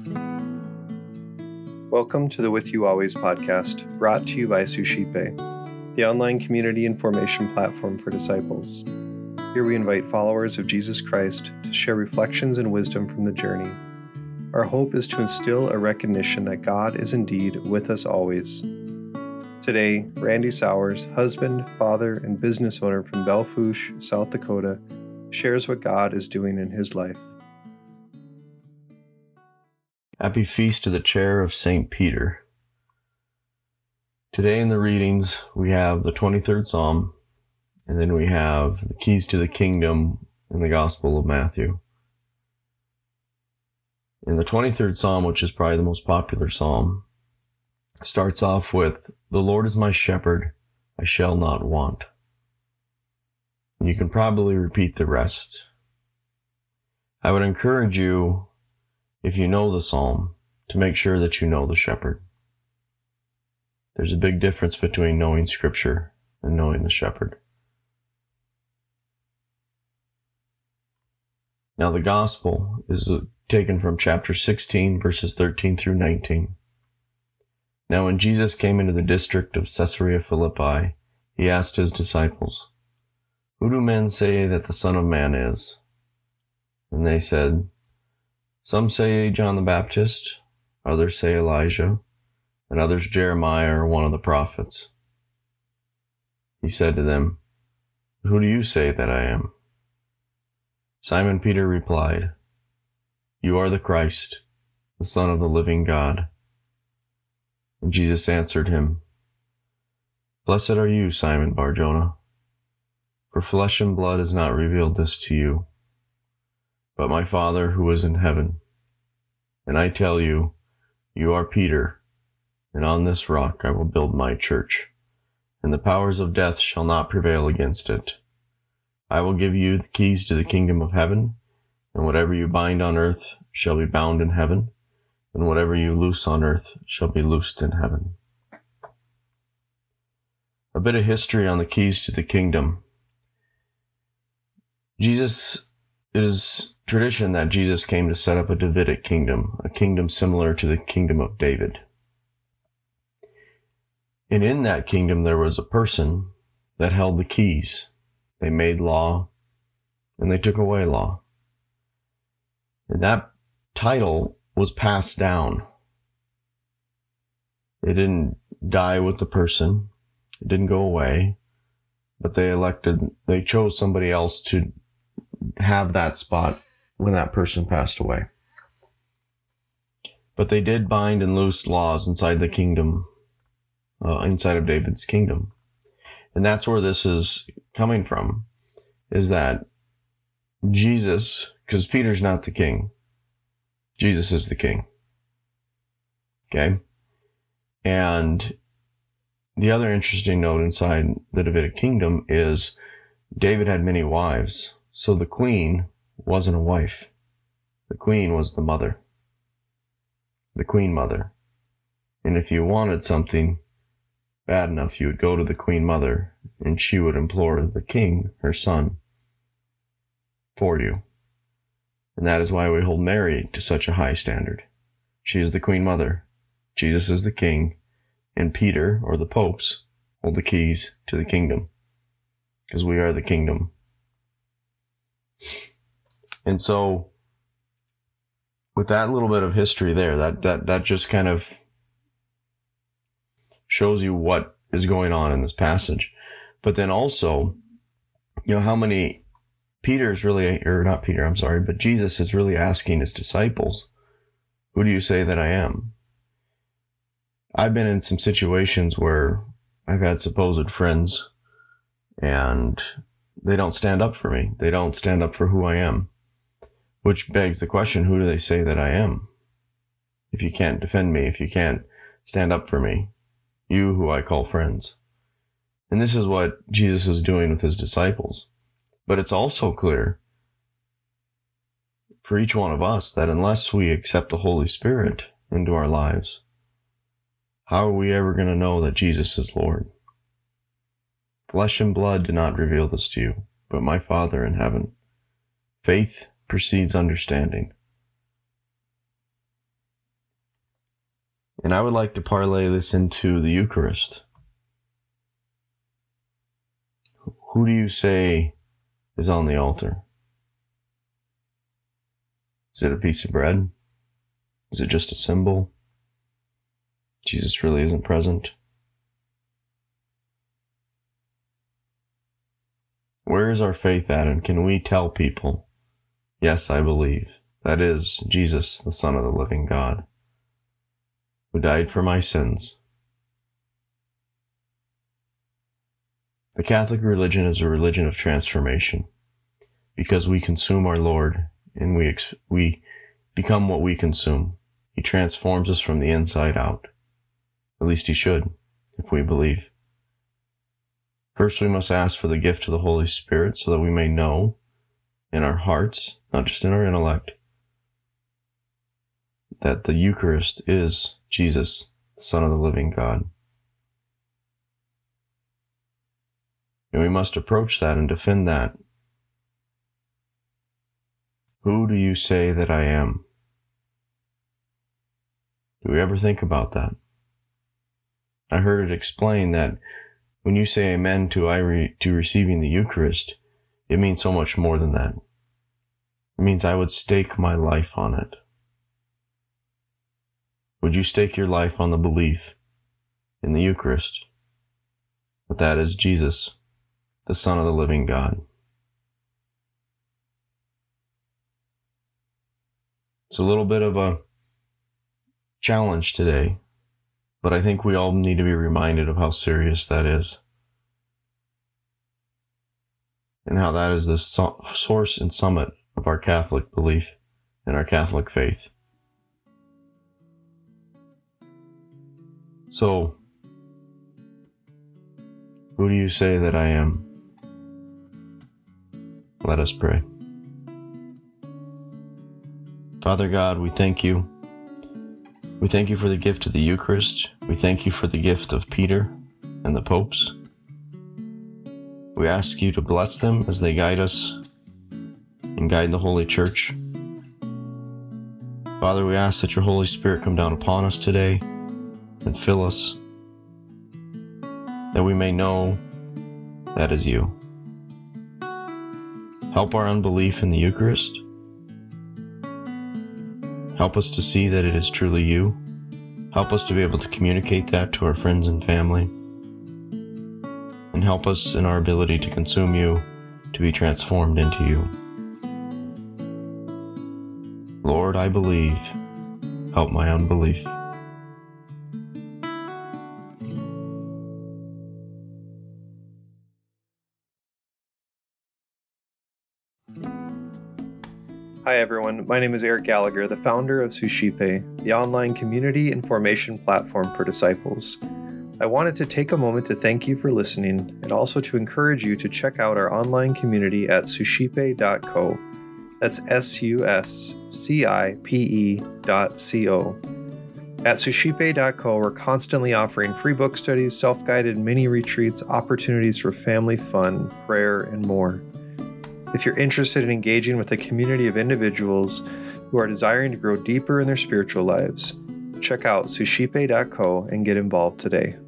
Welcome to the With You Always podcast, brought to you by Suscipe, the online community and formation platform for disciples. Here we invite followers of Jesus Christ to share reflections and wisdom from the journey. Our hope is to instill a recognition that God is indeed with us always. Today, Randy Sowers, husband, father, and business owner from Belle Fourche, South Dakota, shares what God is doing in his life. Happy Feast of the Chair of St. Peter. Today in the readings, we have the 23rd Psalm, and then we have the keys to the kingdom in the Gospel of Matthew. In the 23rd Psalm, which is probably the most popular psalm, starts off with, "The Lord is my shepherd, I shall not want." And you can probably repeat the rest. I would encourage you, if you know the psalm, to make sure that you know the shepherd. There's a big difference between knowing Scripture and knowing the shepherd. Now the gospel is taken from chapter 16, verses 13 through 19. Now when Jesus came into the district of Caesarea Philippi, he asked his disciples, "Who do men say that the Son of Man is?" And they said, "Some say John the Baptist, others say Elijah, and others Jeremiah or one of the prophets." He said to them, "Who do you say that I am?" Simon Peter replied, "You are the Christ, the Son of the living God." And Jesus answered him, "Blessed are you, Simon Bar-Jonah, for flesh and blood has not revealed this to you, but my Father who is in heaven. And I tell you, you are Peter, and on this rock I will build my church, and the powers of death shall not prevail against it. I will give you the keys to the kingdom of heaven, and whatever you bind on earth shall be bound in heaven, and whatever you loose on earth shall be loosed in heaven." A bit of history on the keys to the kingdom. It is tradition that Jesus came to set up a Davidic kingdom, a kingdom similar to the kingdom of David. And in that kingdom there was a person that held the keys. They made law, and they took away law. And that title was passed down. It didn't die with the person. It didn't go away. But they chose somebody else to have that spot when that person passed away. But they did bind and loose laws inside the kingdom, inside of David's kingdom. And that's where this is coming from, is that Jesus, because Peter's not the king, Jesus is the king. Okay? And the other interesting note inside the Davidic kingdom is David had many wives. So the queen wasn't a wife. The queen was the mother. The queen mother. And if you wanted something bad enough, you would go to the queen mother, and she would implore the king, her son, for you. And that is why we hold Mary to such a high standard. She is the queen mother. Jesus is the king. And Peter, or the popes, hold the keys to the kingdom. Because we are the kingdom. And so, with that little bit of history there, that just kind of shows you what is going on in this passage. But then also, how many Jesus is really asking his disciples, "Who do you say that I am?" I've been in some situations where I've had supposed friends, and they don't stand up for me. They don't stand up for who I am. Which begs the question, who do they say that I am? If you can't defend me, if you can't stand up for me, you who I call friends. And this is what Jesus is doing with his disciples. But it's also clear for each one of us that unless we accept the Holy Spirit into our lives, how are we ever going to know that Jesus is Lord? Flesh and blood did not reveal this to you, but my Father in heaven. Faith precedes understanding. And I would like to parlay this into the Eucharist. Who do you say is on the altar? Is it a piece of bread? Is it just a symbol? Jesus really isn't present. Where is our faith at, and can we tell people, yes, I believe, that is Jesus, the Son of the living God, who died for my sins? The Catholic religion is a religion of transformation, because we consume our Lord, and we become what we consume. He transforms us from the inside out. At least he should, if we believe. First, we must ask for the gift of the Holy Spirit so that we may know in our hearts, not just in our intellect, that the Eucharist is Jesus, the Son of the living God. And we must approach that and defend that. Who do you say that I am? Do we ever think about that? I heard it explained that when you say amen to receiving the Eucharist, it means so much more than that. It means I would stake my life on it. Would you stake your life on the belief in the Eucharist, that is Jesus, the Son of the living God? It's a little bit of a challenge today, but I think we all need to be reminded of how serious that is, and how that is the source and summit of our Catholic belief and our Catholic faith. So, who do you say that I am? Let us pray. Father God, we thank you. We thank you for the gift of the Eucharist. We thank you for the gift of Peter and the popes. We ask you to bless them as they guide us and guide the Holy Church. Father, we ask that your Holy Spirit come down upon us today and fill us, that we may know that is you. Help our unbelief in the Eucharist. Help us to see that it is truly you. Help us to be able to communicate that to our friends and family. And help us in our ability to consume you, to be transformed into you. Lord, I believe. Help my unbelief. Hi everyone, my name is Eric Gallagher, the founder of Suscipe, the online community and formation platform for disciples. I wanted to take a moment to thank you for listening and also to encourage you to check out our online community at suscipe.co. That's suscipe.co. At suscipe.co, we're constantly offering free book studies, self-guided mini retreats, opportunities for family fun, prayer, and more. If you're interested in engaging with a community of individuals who are desiring to grow deeper in their spiritual lives, check out suscipe.co and get involved today.